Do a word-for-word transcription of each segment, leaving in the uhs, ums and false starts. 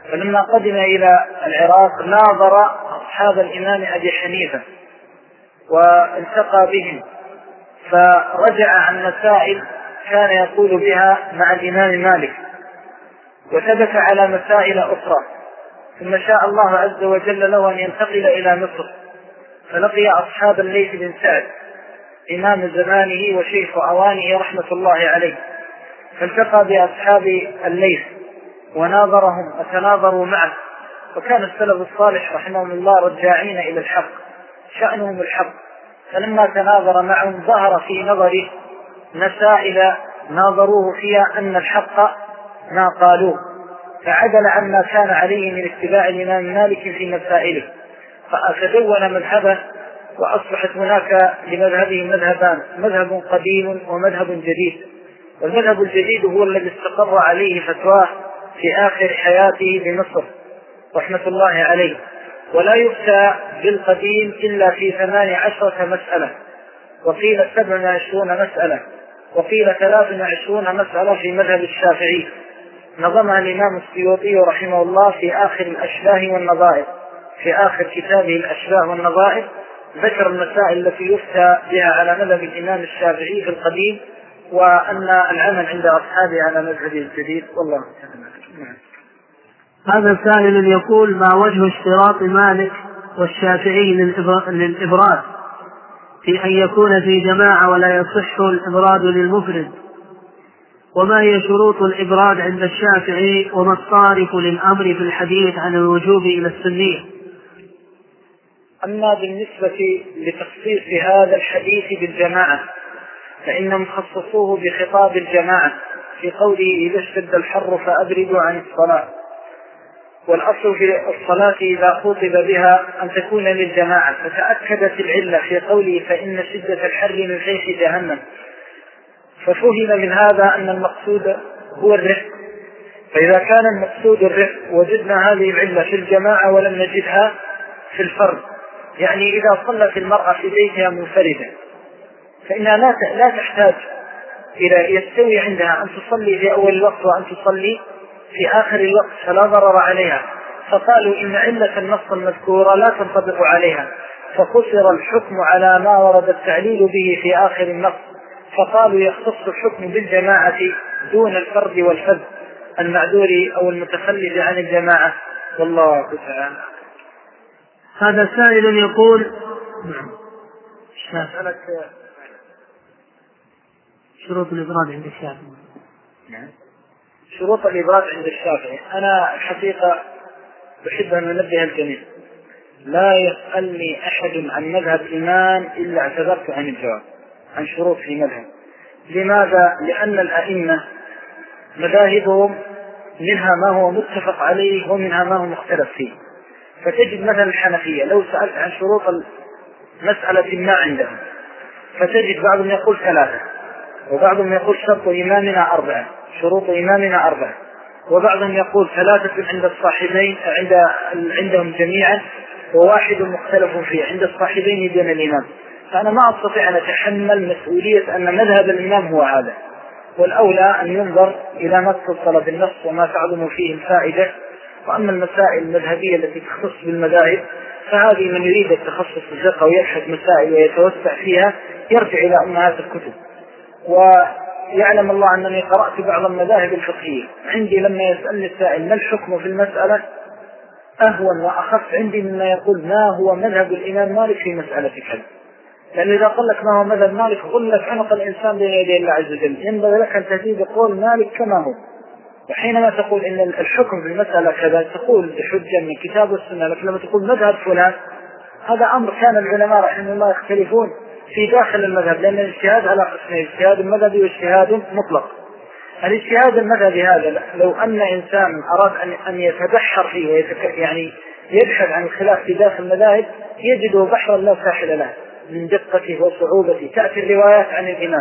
فلما قدم إلى العراق ناظر أصحاب الإمام أبي حنيفة والتقى بهم، فرجع عن مسائل كان يقول بها مع الإمام مالك، وثبت على مسائل أخرى. ثم شاء الله عز وجل له أن ينتقل إلى مصر، فلقي أصحاب الليث بن سعد إمام زمانه وشيخ أوانه رحمة الله عليه، فالتقى بأصحاب الليث وناظرهم وتناظروا معه. وكان السلف الصالح رحمهم الله رجاعين إلى الحق، شأنهم الحق. فلما تناظر معهم ظهر في نظره مسائل ناظروه فيها أن الحق ما قالوه، فعدل عما كان عليه من اتباع الإمام مالك في مسائله، فدون مذهبه، وأصبحت هناك لمذهبه مذهبان: مذهب قديم ومذهب جديد. والمذهب الجديد هو الذي استقر عليه فتواه في آخر حياته بمصر رحمة الله عليه، ولا يفتى بالقديم إلا في ثمان عشرة مسألة، وقيل سبع وعشرون مسألة، وقيل ثلاث وعشرون مسألة في مذهب الشافعي، نظمها الإمام السيوطي رحمه الله في آخر الأشباه والنظائر، في آخر كتابه الأشباه والنظائر ذكر المسائل التي يفتى بها على مذهب الإمام الشافعي في القديم، وأن العمل عند أصحابه على مذهبه الجديد. والله تعالى. هذا سائل يقول: ما وجه اشتراط مالك والشافعي للإبراد في أن يكون في جماعة ولا يصح الإبراد للمفرد؟ وما هي شروط الإبراد عند الشافعي؟ وما الصارف للأمر في الحديث عن الوجوب إلى السنية؟ أما بالنسبة لتخصيص هذا الحديث بالجماعة فإنهم خصصوه بخطاب الجماعة في قوله: إذا اشتد الحر فأبردوا عن الصلاة. والأصل في الصلاة إذا خطب بها أن تكون للجماعة، فتأكدت العلة في قوله: فإن شدة الحر من فيح جهنم. ففهم من هذا أن المقصود هو الرفق، فإذا كان المقصود الرفق وجدنا هذه العلة في الجماعة ولم نجدها في الفرد، يعني إذا صلت المرأة في بيتها منفردة فإنها لا تحتاج إلى يستوي عندها أن تصلي في أول الوقت وأن تصلي في آخر الوقت، فلا ضرر عليها. فقالوا إن علة النص المذكورة لا تنطبق عليها، فقصر الحكم على ما ورد التعليل به في آخر النص، فقالوا يختص الحكم بالجماعة دون الفرد والفذ المعذور أو المتخلف عن الجماعة. والله تعالى. هذا سائل يقول: شروط الإبراد عند الشافعي. نعم. شروط الإبراد عند الشافعي، أنا الحقيقة أحب أن أنبه الجميع: لا يسألني أحد عن مذهب الإمام إلا اعتذرت عن الجواب عن شروط في مذهب. لماذا؟ لأن الأئمة مذاهبهم منها ما هو متفق عليه ومنها ما هو مختلف فيه. فتجد مثلا الحنفية لو سألت عن شروط مسألة ما عندهم فتجد بعضهم يقول ثلاثة، وبعضهم يقول شرط إمامنا أربعة، شروط إمامنا أربعة، وبعضهم يقول ثلاثة عند الصاحبين عند عندهم جميعا وواحد مختلف فيه عند الصاحبين دون الإمام. فأنا ما أستطيع أن أتحمل مسؤولية أن مذهب الإمام هو هذا، والأولى أن ينظر إلى ما اتصل بالنص وما تعظم فيه الفائدة. وأما المسائل المذهبية التي تختص بالمذاهب فهذه من يريد التخصص الفقه ويبحث مسائل ويتوسع فيها يرجع إلى أمهات الكتب. ويعلم الله أنني قرأت بعض المذاهب الفقهية، عندي لما يسألني السائل ما الحكم في المسألة أهون وأخف عندي مما يقول ما هو مذهب الإمام مالك في مسألة كذا، لأن إذا قل لك ما هو مذهب مالك غلت عنق الإنسان بين يدي الله عز وجل. ينبغي لك أن تزيد قول مالك كما هو، وحينما تقول إن الحكم في المسألة كذا تقول بحجة من كتاب والسنة، لكن لما تقول مذهب فلان هذا أمر كان العلماء رحمه الله يختلفون في داخل المذهب، لأن الاجتهاد على قسمين: اجتهاد مذهبي واجتهاد مطلق. الاجتهاد المذهبي هذا لو أن إنسان أراد أن يتبحر فيه ويتك... يعني يبحث عن الخلاف في داخل المذاهب يجده بحرا لا ساحل له من دقته وصعوبته. تأتي الروايات عن الإمام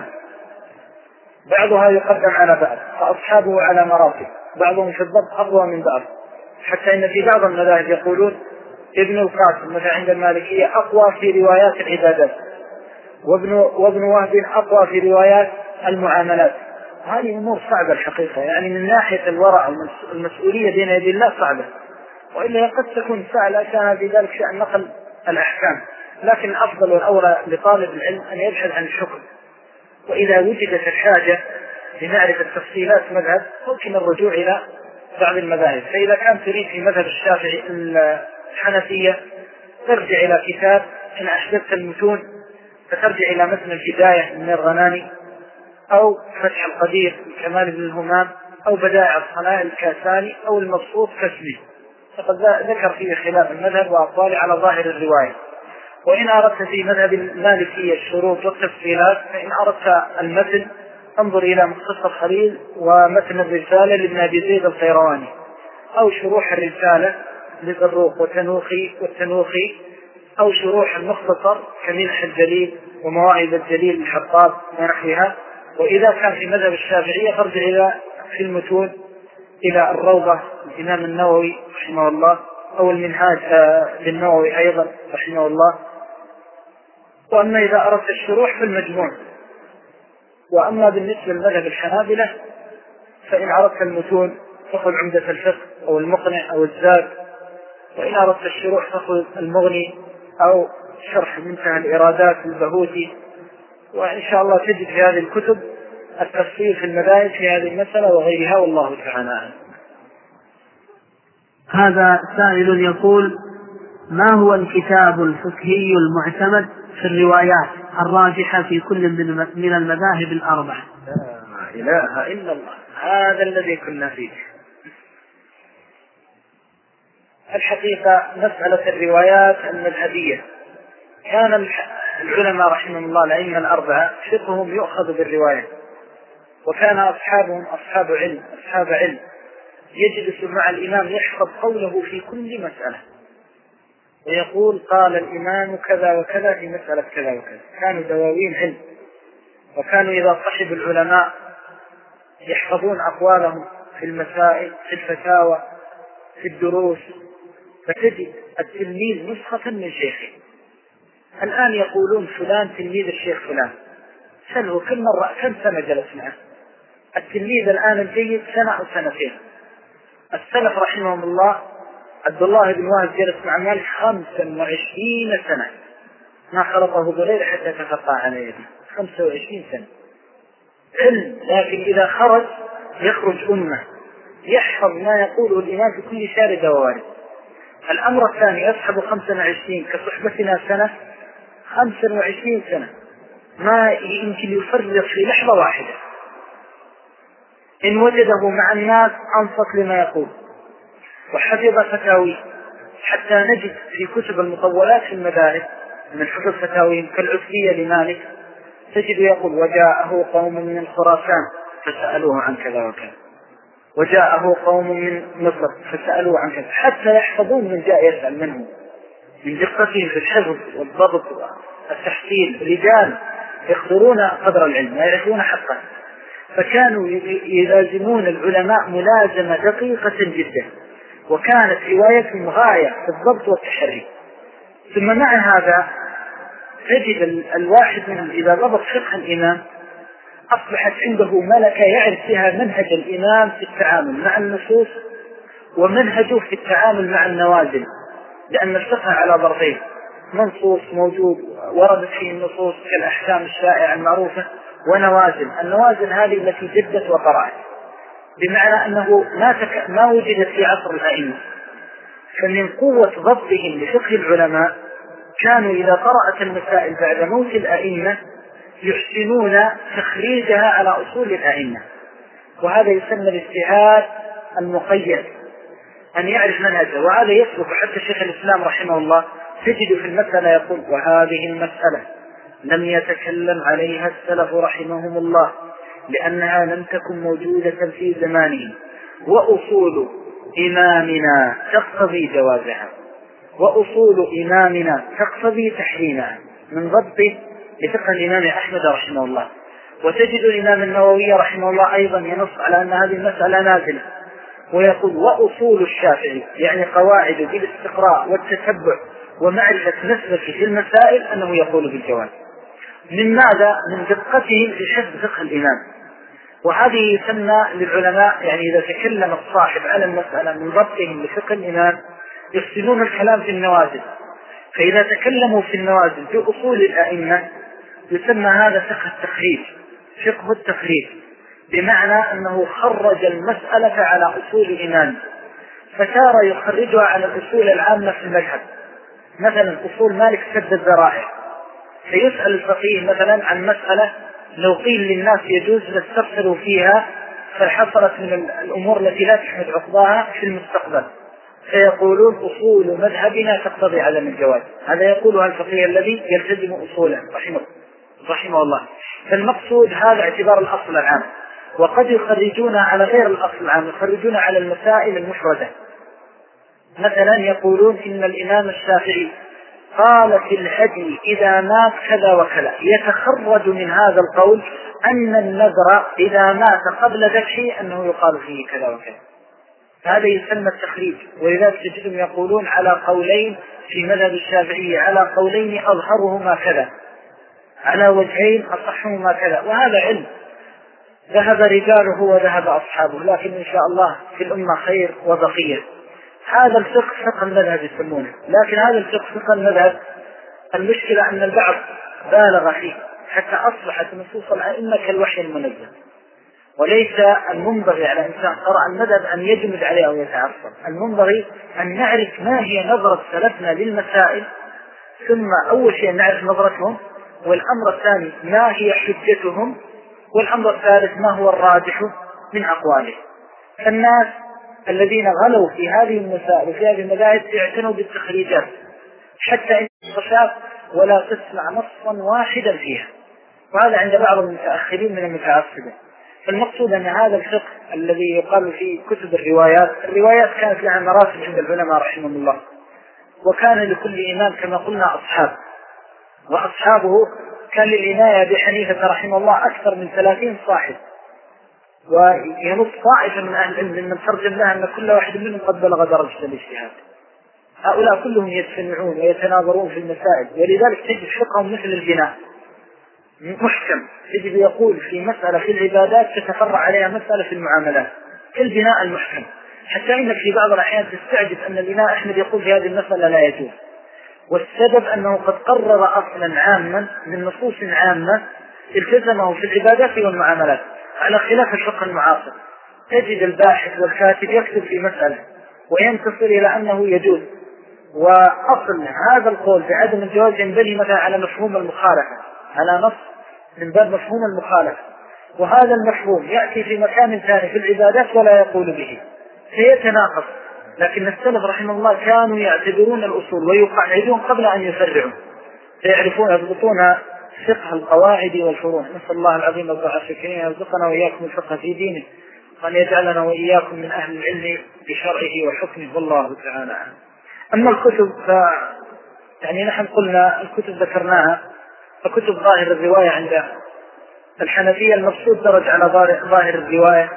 بعضها يقدم على بعض، فأصحابه على مراتب، بعضهم في الضبط أقوى من بعض، حتى إن في بعض المذاهب يقولون ابن القاسم مثلا عند المالكية أقوى في روايات العبادات، وابن, وابن وهب أقوى في روايات المعاملات. هذه أمور صعبة الحقيقة، يعني من ناحية الورع المسؤولية بين يدي الله صعبة، وإلا قد تكون سهلة كان في ذلك شأن نقل الأحكام، لكن الأفضل والأولى لطالب العلم أن يبحث عن الحكم، وإذا وجدت الحاجة لمعرفة تفصيلات مذهب ممكن الرجوع إلى بعض المذاهب. فإذا كان تريد في مذهب الشافعي الحنفية ترجع إلى كتاب، إن أحدثت المتون فترجع إلى متن البداية من الغناني، أو فتح القدير كمال بن الهمام، أو بدائع الصناع الكاساني، أو المبسوط كاسمي، فقد ذكر فيه خلاف المذهب وأقواله على ظاهر الرواية. وإن أردت في مذهب المالكية الشروط والتفصيلات، فإن أردت المتن انظر إلى مختصر خليل ومتن الرسالة لابن أبي زيد القيرواني، أو شروح الرسالة لزروق وتنوخي والتنوخي، أو شروح المختصر كمنح الجليل ومواعظ الجليل الحطاب ونحوها. وإذا كان في مذهب الشافعية فارجع إلى في المتون إلى الروضة الإمام النووي رحمه الله، أو المنهاج للنووي أيضا رحمه الله. وأما إذا أردت الشروح في المجموع. وأما بالنسبة لمذهب الحنابلة فإن أردت المتون فخذ عمدة الفقه أو المقنع أو الزاد، وإن أردت الشروح فخذ المغني أو شرح منتهى الإرادات البهوتي. وإن شاء الله تجد في هذه الكتب التفصيل في المذاهب في هذه المسألة وغيرها، والله تعالى أعلم. هذا سائل يقول: ما هو الكتاب الفقهي المعتمد في الروايات الراجحة في كل من المذاهب الأربعة؟ لا إله إلا الله، هذا الذي كنا فيه. الحقيقة مسألة الروايات المذهبية كان العلماء رحمهم الله الأئمة الأربعة فقههم يؤخذ بالرواية، وكان أصحابهم أصحاب علم أصحاب علم يجلس مع الإمام يحفظ قوله في كل مسألة، ويقول قال الإمام كذا وكذا في مسألة كذا وكذا. كانوا دواوين علم، وكانوا إذا صحبوا العلماء يحفظون أقوالهم في المسائل في الفتاوى في الدروس، فتجد التلميذ نسخة من شيخه. الآن يقولون فلان تلميذ الشيخ فلان، سنه كم مرة كم سنة جلس معه. التلميذ الآن الجيد سنة أو سنتين. السلف رحمهم الله عبد الله بن وهب جلس مع مالك خمسا وعشرين سنة، ما خلطه بغير حتى تفقع على يده، خمسة وعشرين سنة علم. لكن إذا خرج يخرج أمة يحفظ ما يقوله الإمام في كل شارد ووارد. الأمر الثاني يصحب خمسة وعشرين كصحبتنا سنة، خمسة وعشرين سنة ما يمكن يفرق في لحظة واحدة. إن وجده مع الناس أنصت لما يقول وحفظ فتاوي، حتى نجد في كتب المطولات في المذاهب من حفظ فتاويهم كالعتبية لمالك تجد يقول وجاءه قوم من الخراسان فسألوه عن كذا وكذا، وجاءه قوم من مصر فسألوه عن كذا، حتى يحفظون من جاء يسأل منهم من دقتهم في الحفظ والضبط والتحصيل. رجال يقدرون قدر العلم ويعرفون حقه، فكانوا يلازمون العلماء ملازمة دقيقة جدا، وكانت روايتهم غاية في الضبط والتحري. ثم مع هذا تجد الواحد منهم إذا ضبط فقه الإمام أصبحت عنده ملكة يعرف فيها منهج الإمام في التعامل مع النصوص ومنهجه في التعامل مع النوازل، لأن الفقه على ضربين: منصوص موجود وردت فيه النصوص كالأحكام الشائعة المعروفة، ونوازل. النوازل هذه التي جدت وقرأت، بمعنى أنه ما, تك... ما وجدت في عصر الأئمة. فمن قوة ضبطهم لفقه العلماء كانوا إذا قرأت المسائل بعد موت الأئمة يحسنون تخريجها على أصول الأئمة، وهذا يسمى الاجتهاد المقيد، أن يعرف منهجه. وهذا يسلك حتى شيخ الإسلام رحمه الله تجد في المسألة يقول وهذه المسألة لم يتكلم عليها السلف رحمهم الله لأنها لم تكن موجودة في زمانهم، وأصول إمامنا تقتضي جوازها، وأصول إمامنا تقتضي تحريمها، من ضبط لفقه الإمام أحمد رحمه الله. وتجد الإمام النووي رحمه الله أيضا ينص على أن هذه المسألة نازلة، ويقول وأصول الشافعي، يعني قواعد بالاستقراء والتتبع ومعرفة نسبة في المسائل أنه يقول بالجواز. من ماذا؟ من دقتهم في حفظ فقه الإمام. وهذه يسمى للعلماء، يعني إذا تكلم الصاحب على المسألة من ضبطهم لفقه الإمام يفصلون الكلام في النوازل. فإذا تكلموا في النوازل في أصول الأئمة يسمى هذا فقه التخريج، فقه التخريج، بمعنى أنه خرج المسألة على أصول الإمام، فتارة يخرجها على الأصول العامة في المذهب. مثلا أصول مالك سد الذرائع، فيسأل الفقيه مثلا عن مسألة لو قيل للناس يجوز لاستفسروا فيها فحصلت من الأمور التي لا تحمد عقباها في المستقبل، فيقولون أصول مذهبنا تقتضي عدم الجواز. هذا يقولها الفقيه الذي يلتزم أصوله رحمه, رحمه الله. فالمقصود هذا اعتبار الأصل العام. وقد يخرجون على غير الأصل العام، يخرجون على المسائل المفردة. مثلا يقولون إن الإمام الشافعي قال في الهدي إذا مات كذا وكذا، يتخرج من هذا القول أن النذر إذا مات قبل ذبحه أنه يقال فيه كذا وكذا. هذا يسمى التخريج. ولذلك تجدهم يقولون على قولين في مذهب الشافعي، على قولين أظهرهما كذا، على وجهين أصحهما كذا. وهذا علم ذهب رجاله وذهب أصحابه، لكن إن شاء الله في الأمة خير وبقية. هذا الفقه فقه المذهب يسمونه، لكن هذا الفقه فقه المذهب المشكلة أن البعض بالغ فيه حتى أصبحت نصوص الأئمة كالوحي المنزل. وليس المنبغي على إنسان قرأ المذهب أن يجمد عليه أو يتعصب، المنبغي أن نعرف ما هي نظرة سلفنا للمسائل، ثم أول شيء نعرف نظرتهم، والأمر الثاني ما هي حجتهم، والأمر الثالث ما هو الراجح من أقواله. فالناس الذين غلوا في هذه المسائل وفي هذه المذاهب يعتنوا بالتخريجات حتى إن الخشاف ولا تسمع نصا واحدا فيها، وهذا عند بعض المتأخرين من المتعصبين. فالمقصود أن هذا الفقه الذي يقال في كتب الروايات، الروايات كانت لها مراتب عند العلماء رحمهم الله، وكان لكل إمام كما قلنا أصحاب، وأصحابه كان للعناية بحنيفة رحمه الله أكثر من ثلاثين صاحب، وينص طائفة من أهل العلم من ترجم لها أن كل واحد منهم قد بلغ درجة الاجتهاد. هؤلاء كلهم يجتمعون ويتناظرون في المسائل، ولذلك تجد فقههم مثل البناء محكم، تجد يقول في مسألة في العبادات تتفرع عليها مسألة في المعاملات كالبناء المحكم، حتى إنك في بعض الأحيان تستعجب أن الإمام أحمد يقول في هذه المسألة لا يجوز، والسبب أنه قد قرر أصلا عاما من نصوص عامة التزمه في العبادات والمعاملات، على خلاف الفقه المعاصر. تجد الباحث والكاتب يكتب في مسألة وينتصر إلى أنه يجوز، وأصل هذا القول بعدم الجواز ينبني مثلا على مفهوم المخالفة، على نص من باب مفهوم المخالفة، وهذا المفهوم يأتي في مكان ثاني في العبادات ولا يقول به، فيتناقض. لكن السلف رحمه الله كانوا يعتبرون الأصول ويقعدون قبل أن يفرعوا، فيعرفون يضبطون فقه القواعد والفروع. نسأل الله العظيم رب العالمين يرزقنا وإياكم الفقه في دينه، وأن يجعلنا وإياكم من أهل العلم بشرعه وحكمه، والله تعالى أعلم. أما الكتب ف... يعني نحن قلنا الكتب ذكرناها، فكتب ظاهر الرواية عند الحنفية المقصود درج على ظاهر الرواية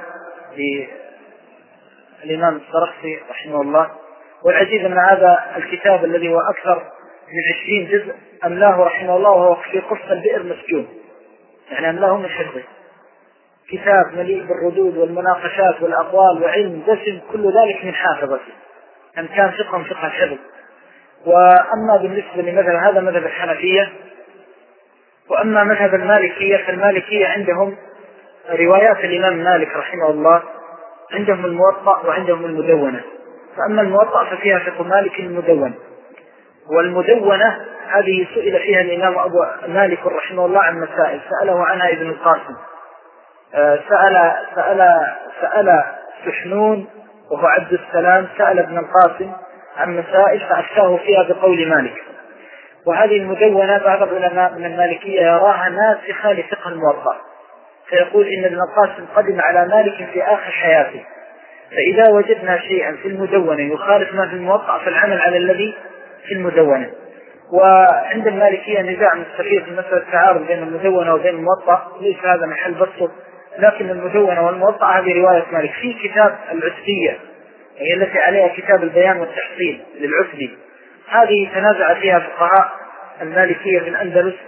للإمام السرخسي رحمه الله. والعجيب أن هذا الكتاب الذي هو أكثر من عشرين جزء أملاه رحمه الله وهو في قصة البئر مسجون، يعني أملاه من حفظه، كتاب مليء بالردود والمناقشات والأقوال وعلم دسم، كل ذلك من حافظته، أن كان فقه فقه الحفظ. وأما بالنسبة لمذهب هذا مذهب الحنفية، وأما مذهب المالكية فالمالكية عندهم روايات الإمام مالك رحمه الله، عندهم الموطأ وعندهم المدونة. فأما الموطأ ففيها فقه مالك المدونة، والمدونة هذه سئل فيها الإمام أبو مالك رحمه الله عن مسائل سأله عنها ابن القاسم، سأل سأل سأل سحنون وهو عبد السلام سأل ابن القاسم عن مسائل فأفتاه فيها بقول مالك. وهذه المدونة بعض العلماء من المالكية يراها ناسخة لفقه الموطأ، فيقول إن ابن القاسم قدم على مالك في آخر حياته، فإذا وجدنا شيئا في المدونة يخالف ما في الموطأ فالعمل على الذي في المدونة. وعند المالكية نزاع مستفيض في مسألة التعارض بين المدونة وبين الموطأ، ليس هذا محل بسط، لكن المدونة والموطأ هذه رواية مالك. في كتاب العتبية هي التي عليها كتاب البيان والتحصيل للعتبي، هذه تنازع فيها فقهاء المالكية في الأندلس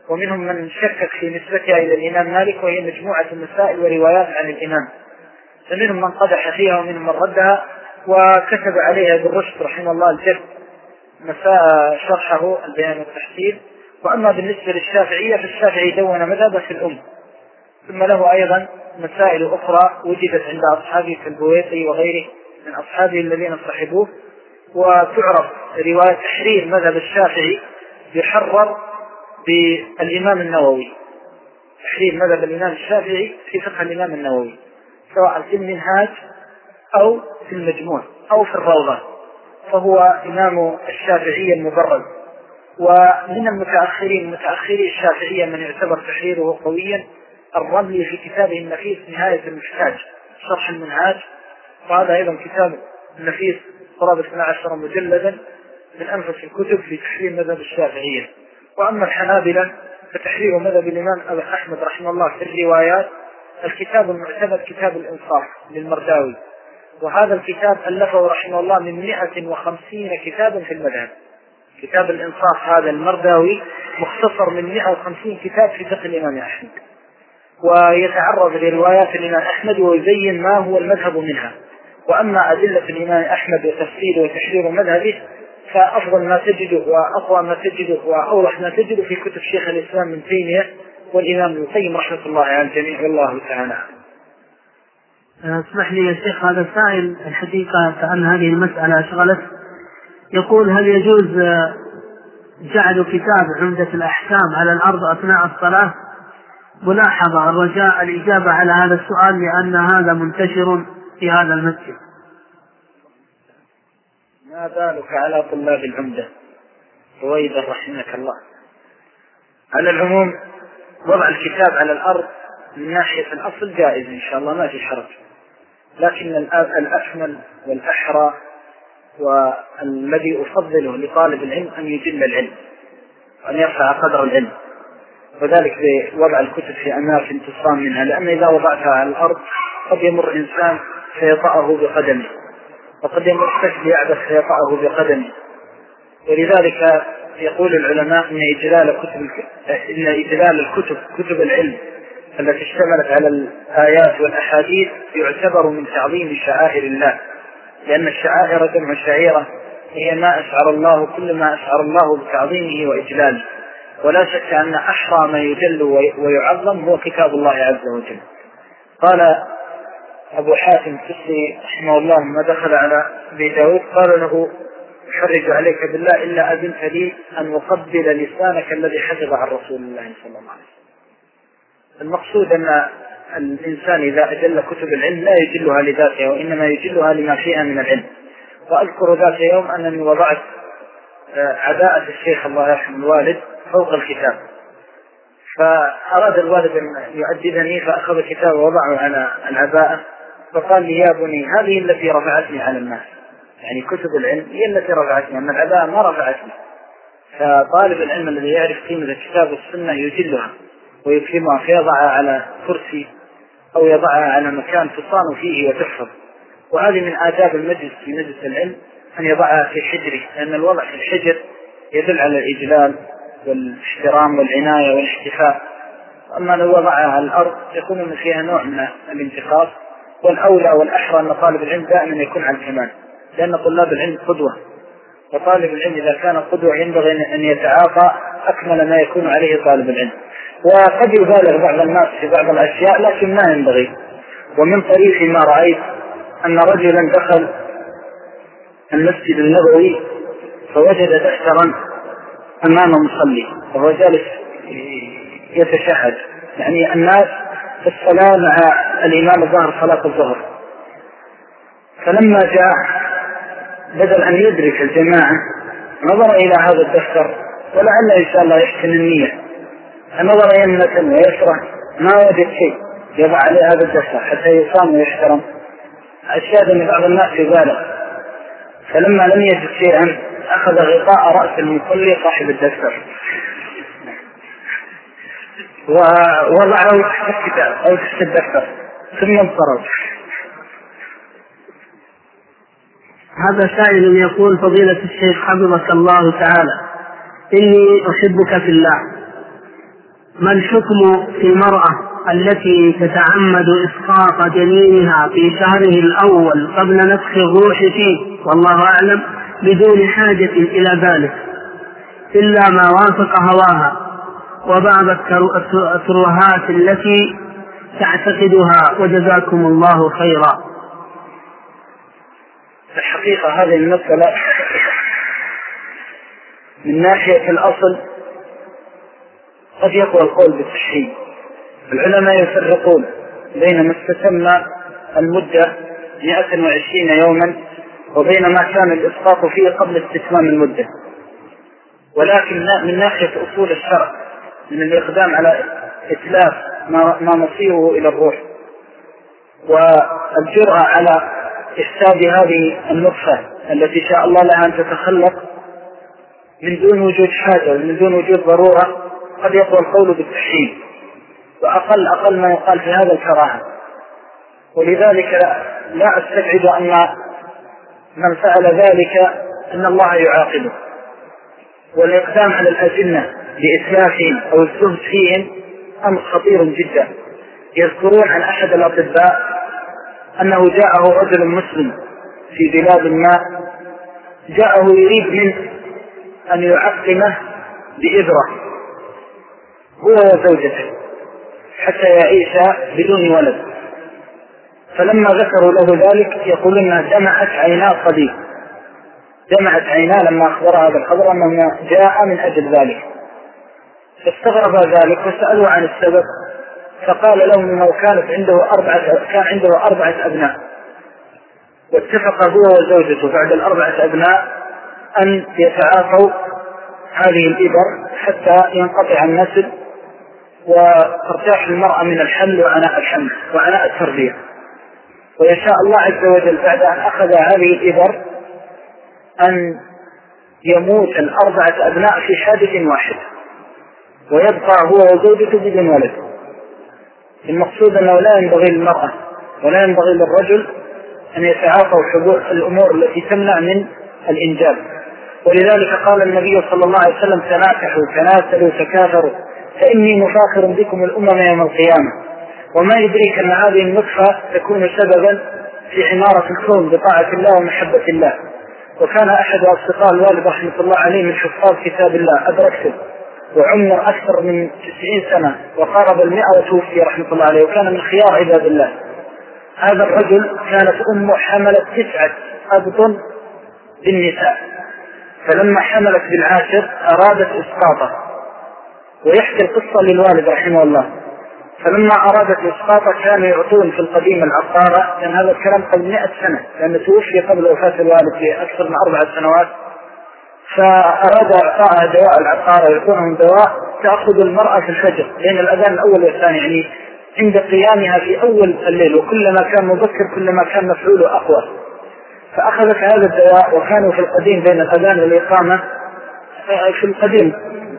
ومنهم من شكك في نسبتها إلى الإمام مالك، وهي مجموعة مسائل وروايات عن الإمام، فمنهم من قدح فيها ومنهم من ردها، وكتب عليها ابن رشد رحمه الله الجد مساء شرحه البيان والتحسين. وأما بالنسبة للشافعية فالشافعي دون مذهبه في الأم، ثم له أيضا مسائل أخرى وجدت عند أصحابه كالبويطي وغيره من أصحابه الذين صحبوه، وتعرف رواية تحرير مذهب الشافعي يحرر بالإمام النووي، تحرير مذهب الإمام الشافعي في فقه الإمام النووي سواء في المنهاج أو في المجموع أو في الروضة، فهو إمام الشافعية المبرز. ومن المتأخرين متأخري الشافعية من يعتبر تحريره قويا الرملي في كتابه النفيس نهاية المحتاج شرح المنهاج، وهذا أيضا كتاب النفيس قرابة اثنا عشر مجلدا من أنفس الكتب في تحرير مذهب الشافعية. وأما الحنابلة فتحرير مذهب الإمام أبي أحمد رحمه الله في الروايات الكتاب المعتمد كتاب الإنصاف للمرداوي، وهذا الكتاب ألفه رحمه الله من مئة وخمسين كتابا في المذهب. كتاب الإنصاف هذا المرداوي مختصر من مئة وخمسين كتاب في فقه الإمام أحمد، ويتعرض لروايات الإمام أحمد ويبين ما هو المذهب منها. وأما أدلة الإمام أحمد وتفسيره وتحرير مذهبه فأفضل ما تجده وأقوى ما تجده وأوضح ما تجده في كتب شيخ الإسلام ابن تيمية والإمام ابن القيم رحمة الله على الجميع، والله تعالى. اسمح لي يا شيخ، هذا سائل الحقيقة كأن هذه المسألة أشغلت، يقول: هل يجوز جعل كتاب عمدة الأحكام على الأرض أثناء الصلاة؟ ملاحظة الرجاء الإجابة على هذا السؤال لأن هذا منتشر في هذا المسجد. ما بالك على طلاب العمدة رويدا رحمك الله. على العموم وضع الكتاب على الأرض من ناحية الأصل جائز إن شاء الله، ما في حرج، لكن الأكمل والأحرى والذي أفضله لطالب العلم أن يجل العلم وأن يرفع قدر العلم، وذلك بوضع الكتب في أماكن تصام منها، لأن إذا وضعتها على الأرض قد يمر إنسان فيطأه بقدمه، وقد يمر طفل يعبث فيطأه بقدمه. ولذلك يقول العلماء إن إجلال كتب إن إجلال الكتب كتب العلم التي اشتملت على الآيات والأحاديث يعتبر من تعظيم شعائر الله، لأن الشعائر جمع شعيرة هي ما أشعر الله، كل ما أشعر الله بتعظيمه وإجلاله، ولا شك أن أحرى ما يجل ويعظم هو كتاب الله عز وجل. قال أبو حاتم الكسي رحمه الله لما دخل على أبي داود قال له: أحرج عليك بالله إلا أذنت لي أن أقبل لسانك الذي حفظ عن رسول الله صلى الله عليه وسلم. المقصود أن الإنسان إذا أجل كتب العلم لا يجلها لذاتها، وإنما يجلها لما فيها من العلم. وأذكر ذات يوم أنني وضعت عباءة الشيخ الله يرحمه الوالد فوق الكتاب، فأراد الوالد أن يؤدبني فأخذ كتاب ووضعه على العباءة، فقال لي: يا بني هذه التي رفعتني على الناس، يعني كتب العلم هي التي رفعتني، أما العباءة ما رفعتني. فطالب العلم الذي يعرف قيمة الكتاب والسنة يجلها ويكرمها، فيضعها على كرسي أو يضعها على مكان تصان فيه وتحفظ. وهذه من آداب المجلس في مجلس العلم أن يضعها في حجره، لأن الوضع في الحجر يدل على الإجلال والاحترام والعناية والاحتفاء. أما لو وضعها على الأرض يكون من فيها نوع من الانتقاص، والأولى والأحرى أن طالب العلم دائما يكون على الكمال، لأن طلاب العلم قدوة، وطالب العلم إذا كان قدوة ينبغي أن يتعاطى أكمل ما يكون عليه طالب العلم. وقد يبالغ بعض الناس في بعض الأشياء لكن ما ينبغي. ومن طريق ما رأيت أن رجلا دخل المسجد النبوي فوجد دفترا أمام مصلي وهو جالس يتشهد، يعني الناس في الصلاة مع الإمام الظاهر صلاة الظهر، فلما جاء بدل أن يدرك الجماعة نظر إلى هذا الدفتر، ولعل إن شاء الله يحسن النية، نظر يمنة ويسرى ما وجد شيء يضع عليه هذا الدفتر حتى يصام ويحترم. الشاهد أن بعض الناس يبالغ، فلما لم يجد شيئا أخذ غطاء رأس المصلي صاحب الدفتر ووضعه تحت الكتاب أو تحت الدفتر ثم انصرف. هذا سائل يقول: فضيلة الشيخ حفظك الله تعالى، إني أحبك في الله، ما الحكم في المرأة التي تتعمد إسقاط جنينها في شهره الأول قبل نفخ الروح فيه والله أعلم بدون حاجة إلى ذلك إلا ما وافق هواها وبعض الترهات التي تعتقدها، وجزاكم الله خيرا. الحقيقة هذه المسألة من ناحية الأصل قد يقوى القول بالتحريم. العلماء يفرقون بين ما استتم المدة مئة وعشرين يوما وبين ما كان الإسقاط فيه قبل استتمام المدة، ولكن من ناحية أصول الشرع من الإقدام على إتلاف ما مصيره إلى الروح والجرأة على إفساد هذه النطفة التي شاء الله لها أن تتخلق من دون وجود حاجة من دون وجود ضرورة، قد يقوى القول بالتحريم، وأقل أقل ما يقال في هذا الكراهة. ولذلك لا أستبعد أن من فعل ذلك أن الله يعاقبه. والإقدام على الأجنة بإتلافهم أو الزهد فيهم أمر خطير جدا. يذكرون عن أحد الأطباء أنه جاءه رجل مسلم في بلاد ما، جاءه يريد منه أن يعقمه بإبرة هو وزوجته حتى يعيش بدون ولد، فلما ذكروا له ذلك يقولون دمعت عينا صديق، دمعت عينا لما أخبرها بالخبر أنه جاء من أجل ذلك. فاستغرب ذلك وسألوا عن السبب، فقال لهم أنه كانت عنده أربعة كان عنده أربعة أبناء، واتفق هو وزوجته بعد الأربعة أبناء أن يتعاطوا هذه الإبر حتى ينقطع النسل وترتاح المرأة من الحمل وعناء الحمل وعناء التربية. ويشاء الله عز وجل بعد أن أخذ هذه الإبر أن يموت الأربعة أبناء في حادث واحد ويبقى هو وزوجته بدون ولد. المقصود أنه لا ينبغي للمرأة ولا ينبغي للرجل أن يتعاطوا حبوب الأمور التي تمنع من الإنجاب. ولذلك قال النبي صلى الله عليه وسلم تناكحوا تناسلوا تكاثروا فإني مفاخر بكم الأمم يوم القيامة. وما يدريك أن هذه النطفة تكون سببا في عمارة الكون بطاعة الله ومحبة الله. وكان أحد أصدقاء الوالد رحمة الله عليه من حفاظ كتاب الله أدركته، وعمر أكثر من تسعين سنة وقارب المئة وتوفي رحمة الله عليه، وكان من خيار عباد الله. هذا الرجل كانت أمه حملت تسعة أبطن بالنساء، فلما حملت بالعاشر أرادت إسقاطه، ويحكي القصة للوالد رحمه الله. فلما أرادت إسقاطه كانوا يعطون في القديم العقارة، لأن هذا الكلام قبل مئة سنة لأنه توفي قبل وفاة الوالد بأكثر من أربعة سنوات، فأراد إعطاءها دواء العقارة يعطونهم دواء تأخذ المرأة في الفجر بين الأذان الأول والثاني، يعني عند قيامها في أول الليل، وكلما كان مبكر كلما كان مفعوله أقوى. فأخذت هذا الدواء، وكانوا في القديم بين الأذان والإقامة في القديم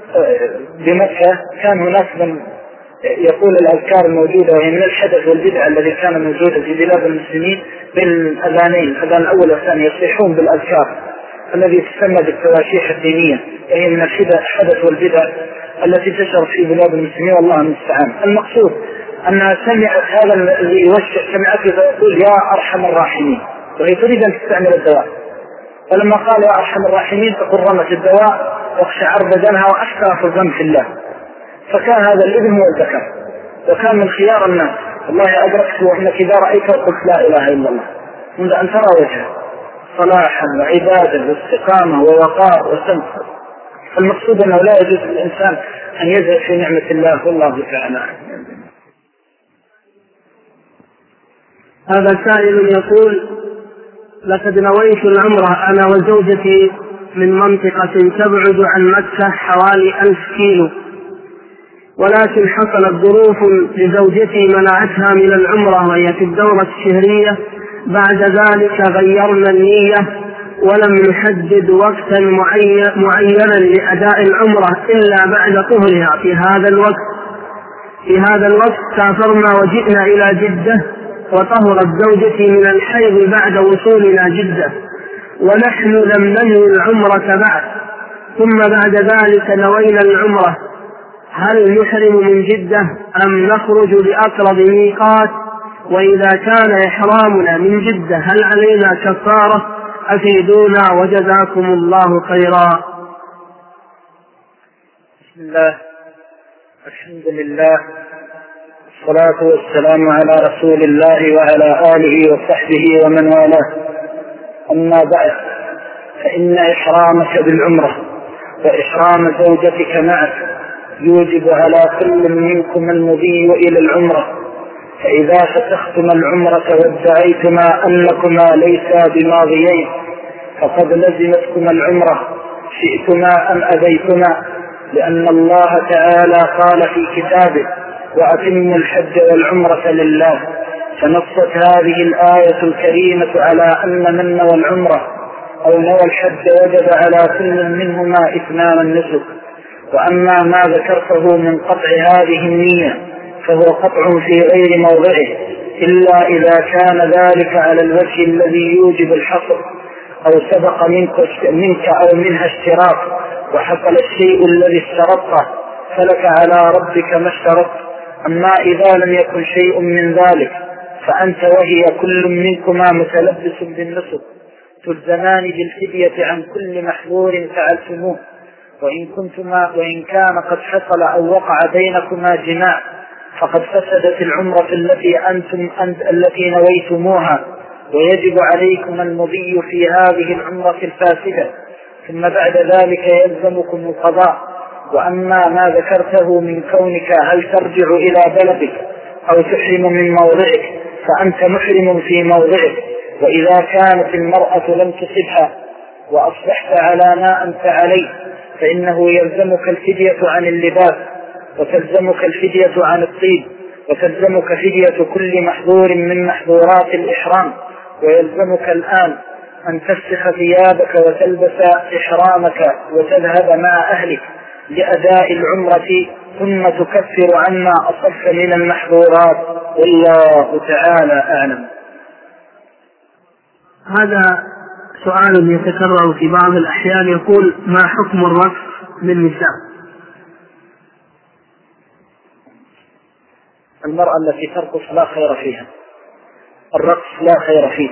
بمكة كان هناك من يقول الأذكار الموجودة، وهي من الحدث والبدع الذي كان موجودا في بلاد المسلمين بين الأذانين الأذان الأول والثاني يصيحون بالأذكار الذي تسمى بالتواشيح الدينية، وهي من الحدث والبدع التي تشرف في بلاد المسلمين والله المستعان. المقصود أنها سمعت هذا الذي يوشع، سمعته يقول يا أرحم الراحمين، وهي تريد أن تستعمل الدواء، فلما قال يا أرحم الراحمين تقرمت الدواء واقشعر بدنها وأشكى في الذنب في الله. فكان هذا الابن هو الذكر، وكان من خيار الناس. والله أدركت أنك إذا رأيته قلت لا إله إلا الله منذ أن ترى وجهه صلاحا وعبادة واستقامة ووقار وسمت. المقصود أنه لا يجوز للإنسان أن يزهد في نعمة الله والله تعالى. هذا سائل يقول لقد نويت العمرة أنا وزوجتي من منطقة تبعد عن مكة حوالي ألف كيلو، ولكن حصلت ظروف لزوجتي منعتها من العمرة وهي في الدورة الشهرية. بعد ذلك غيرنا النية ولم نحدد وقتا معينا لأداء العمرة إلا بعد طهرها. في هذا الوقت في هذا الوقت سافرنا وجئنا إلى جدة، وطهرت زوجتي من الحيض بعد وصولنا جدة، ونحن لم ننوي العمرة بعد، ثم بعد ذلك نوينا العمرة. هل نحرم من جدة أم نخرج لأقرب ميقات؟ وإذا كان إحرامنا من جدة هل علينا كفارة؟ أفيدونا وجزاكم الله خيرا. بسم الله، الحمد لله، والصلاة والسلام على رسول الله وعلى آله وصحبه ومن والاه. أما بعد، فإن إحرامك بالعمرة وإحرام زوجتك معك يوجب على كل منكم المضي إلى العمرة، فإذا فسختما العمرة وادعيتما أنكما ليسا بماضيين فقد لزمتكما العمرة شئتما أم أبيتما، لأن الله تعالى قال في كتابه: وأتموا الحج والعمرة لله. فنصت هذه الآية الكريمة على أن من نوى العمرة أو نوى الحج وجب على كل منهما إتمام النسك. وأما ما ذكرته من قطع هذه النية فهو قطع في غير موضعه، إلا إذا كان ذلك على الوجه الذي يوجب الحصر، أو سبق منك أو منها اشتراك وحصل الشيء الذي اشترطه فلك على ربك ما اشترط. أما إذا لم يكن شيء من ذلك فأنت وهي كل منكما متلبس بالنسك تلزمان بالفدية عن كل محظور فعلتموه، وإن كنتما وإن كان قد حصل أو وقع بينكما جماع فقد فسدت العمرة التي أنتم أنت التي نويتموها، ويجب عليكم المضي في هذه العمرة الفاسدة، ثم بعد ذلك يلزمكم القضاء. وأما ما ذكرته من كونك هل ترجع إلى بلدك أو تحرم من موضعك فأنت محرم في موضعك، وإذا كانت المرأة لم تصبها وأصبحت على ما أنت عليه فإنه يلزمك الفدية عن اللباس، وتلزمك الفدية عن الطيب، وتلزمك فدية كل محظور من محظورات الإحرام. ويلزمك الآن أن تفسخ ثيابك وتلبس إحرامك وتذهب مع أهلك لأداء العمرة، ثم تكفر عما أصبت من المحظورات، والله تعالى أعلم. هذا سؤال يتكرر في بعض الأحيان، يقول: ما حكم الرقص للنساء؟ المرأة التي ترقص لا خير فيها، الرقص لا خير فيه،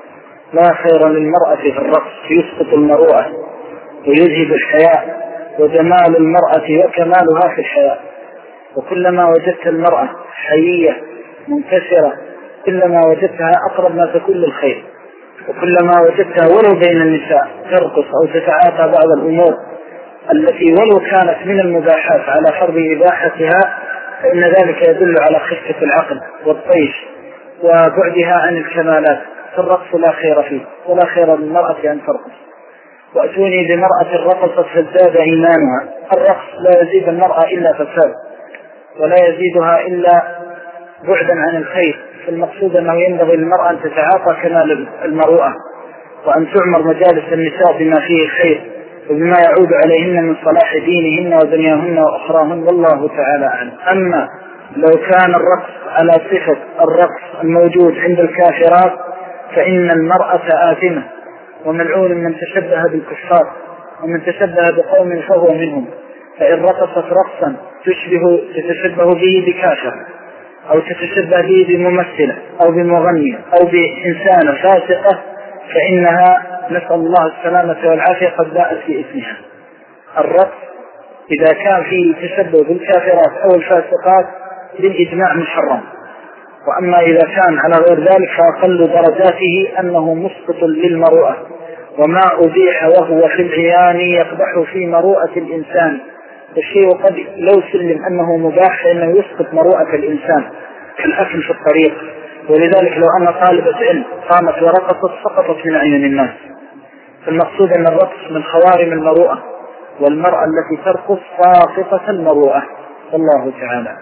لا خير للمرأة في الرقص، يسقط المروءة ويذهب الحياء، وجمال المرأة وكمالها في الحياء. وكلما وجدت المرأة حيية منكسرة كلما وجدتها أقرب ما تكون للخير، وكلما وجدتها ولو بين النساء ترقص أو تتعاطى بعض الأمور التي ولو كانت من المباحات على فرض إباحتها فإن ذلك يدل على خفة العقل والطيش وبعدها عن الكمالات. فالرقص لا خير فيه، ولا خير للمرأة أن ترقص. وأتوني بمرأة رقصت فازداد إيمانها. الرقص لا يزيد المرأة إلا فساد، ولا يزيدها إلا بعدا عن الخير. فالمقصود أنه ينبغي للمرأة أن تتعاطى كمال المروءة، وأن تعمر مجالس النساء بما فيه خير وبما يعود عليهن من صلاح دينهن ودنياهن وأخراهن، والله تعالى أعلم. أما لو كان الرقص على صفة الرقص الموجود عند الكافرات فإن المرأة آثمة وملعون من تشبه بالكفار، ومن تشبه بقوم فهو منهم. فإن رقصت رقصا تشبه تتشبه به بكافر، أو تتشبه به بممثلة أو بمغنية أو بإنسانة فاسقة، فإنها نسأل الله السلامة والعافية قد باءت في اسمها. الرقص إذا كان فيه تشبه بالكافرات أو الفاسقات بالإجماع محرم. وأما إذا كان على غير ذلك فأقل درجاته أنه مسقط للمروءة، وما أبيح وهو في العيان يقبح في مروءة الإنسان. الشيء قد لو سلم أنه مباح فإنه يسقط مروءة الإنسان كالأكل في الطريق. ولذلك لو أن طالبة علم قامت ورقصت سقطت من عين الناس. فالمقصود أن الرقص من خوارم المروءة، والمرأة التي ترقص ساقطة المروءة، والله تعالى.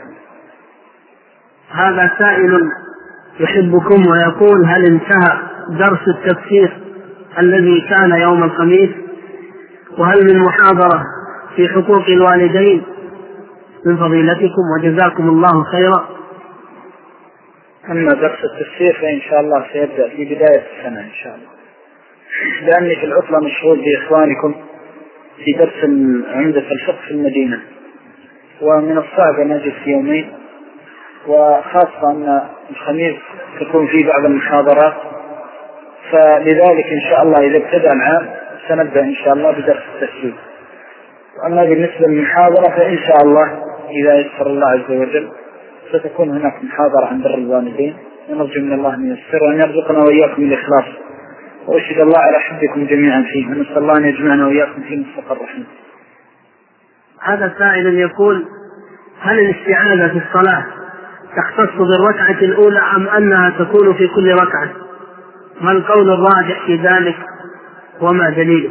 هذا سائل يحبكم ويقول: هل انتهى درس التفسير الذي كان يوم الخميس؟ وهل من محاضرة في حقوق الوالدين من فضيلتكم وجزاكم الله خيرا؟ أما درس التفسير فإن شاء الله سيبدأ في بداية السنة إن شاء الله، لأني في العطلة مشغول بإخوانكم في درس عمدة الفقه في المدينة، ومن الصعب أن أجلس يومين، وخاصة أن الخميس تكون فيه بعض المحاضرات، فلذلك إن شاء الله إذا ابتدأ العام سنبدأ إن شاء الله بدرس التسجيل. وأما بالنسبة للمحاضرة فإن شاء الله إذا يسر الله عز وجل ستكون هناك محاضرة عن بر الوالدين، ونرجو من الله أن ييسر وأن يرزقنا وإياكم الإخلاص، وأشهد الله على حبكم جميعا فيه، ونسأل الله أن يجمعنا وإياكم في مستقر رحمه. هذا سائل يقول: هل الاستعاذة في الصلاة تختص بالركعة الأولى أم أنها تكون في كل ركعة؟ ما القول الراجح في ذلك وما دليله؟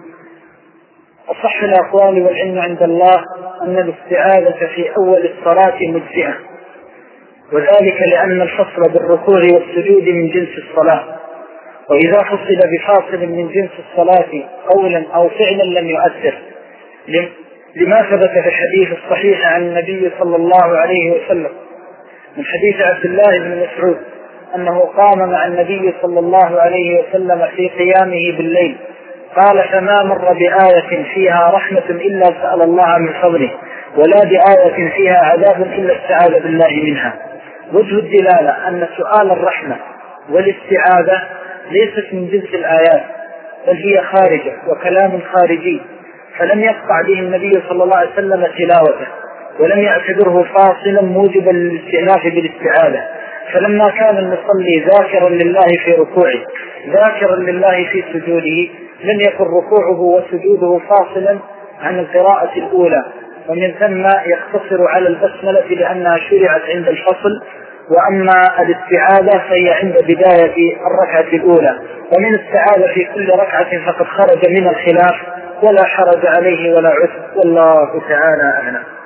أصح الأقوال والعلم عند الله أن الاستعاذة في أول الصلاة مجزئة، وذلك لأن الفصل بالركوع والسجود من جنس الصلاة، وإذا فصل بفاصل من جنس الصلاة قولا أو فعلا لم يؤثر، لما ثبت في الحديث الصحيح عن النبي صلى الله عليه وسلم من حديث عبد الله بن مسعود أنه قام مع النبي صلى الله عليه وسلم في قيامه بالليل، قال: فما مر بآية فيها رحمة إلا سأل الله من فضله، ولا بآية فيها عذاب إلا استعاذ بالله منها. وجه الدلالة أن سؤال الرحمة والاستعاذة ليست من جنس الآيات، بل هي خارجة وكلام خارجي، فلم يقطع به النبي صلى الله عليه وسلم تلاوته، ولم يعتبره فاصلا موجبا للاستئناف بالاستعاذة. فلما كان المصلي ذاكرا لله في ركوعه ذاكرا لله في سجوده لم يكن ركوعه وسجوده فاصلا عن القراءة الأولى، ومن ثم يقتصر على البسملة لأنها شرعت عند الفصل، وأما الاستعاذة فهي عند بداية الركعة الأولى، ومن استعاذة في كل ركعة فقد خرج من الخلاف ولا حرج عليه ولا عسر، والله تعالى أعلم.